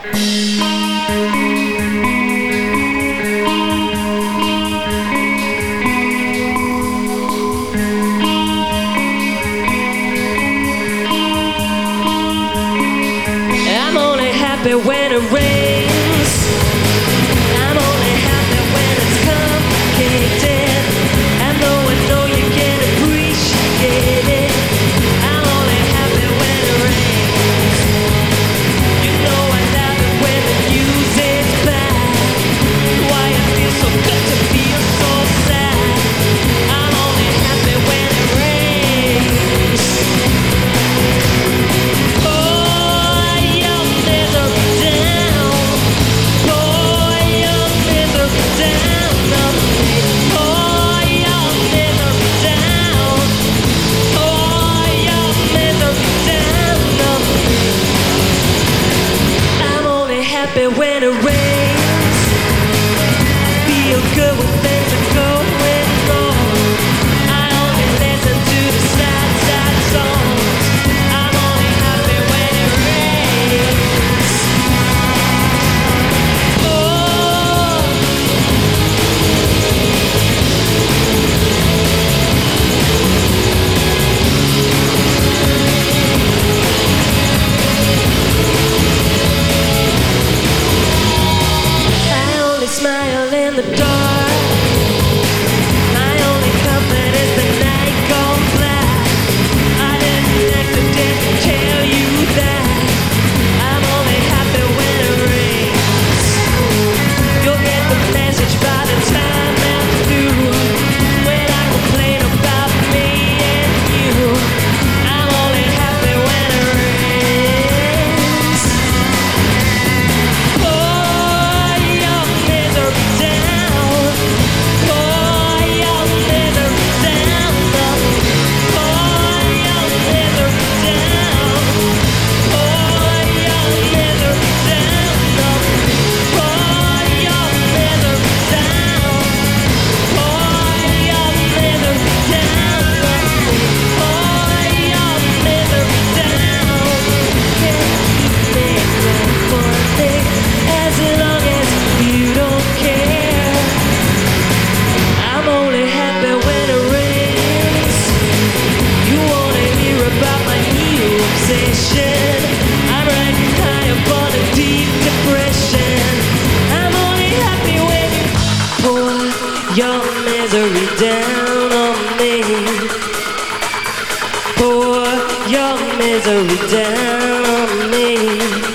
I'm only happy when it rains. I'm only happy when it's complicated. And though I know you can appreciate it, I'm only happy when it rains. You know I love it when the news is bad. Why it feels so good to feel so sad. I'm only happy when it rains. Oh, your misery down. Oh, your misery down on me. Oh, your misery down. Oh, your misery down on me. I'm only happy when it rains. Feel good when things are going wrong. I only listen to the sad, sad songs. I'm only happy when it rains. Oh, I only smile in the dark. My only comfort is the night gone black. I didn't accidentally tell you that. I'm only happy when it rains. You'll get the message by the time I'm through. When I complain about me and you, I'm only happy when it rains. Oh, your misery down. Oh, your misery down. Oh, your misery down. Oh, your misery down. Oh, your misery down. Oh, your misery down. Oh, your misery down. Can't make no for me as long as you don't care. I'm only happy when it rains. You wanna hear about my new obsession? I'm riding high upon a deep depression. I'm only happy when you pour your misery down on me. Pour your misery down on me.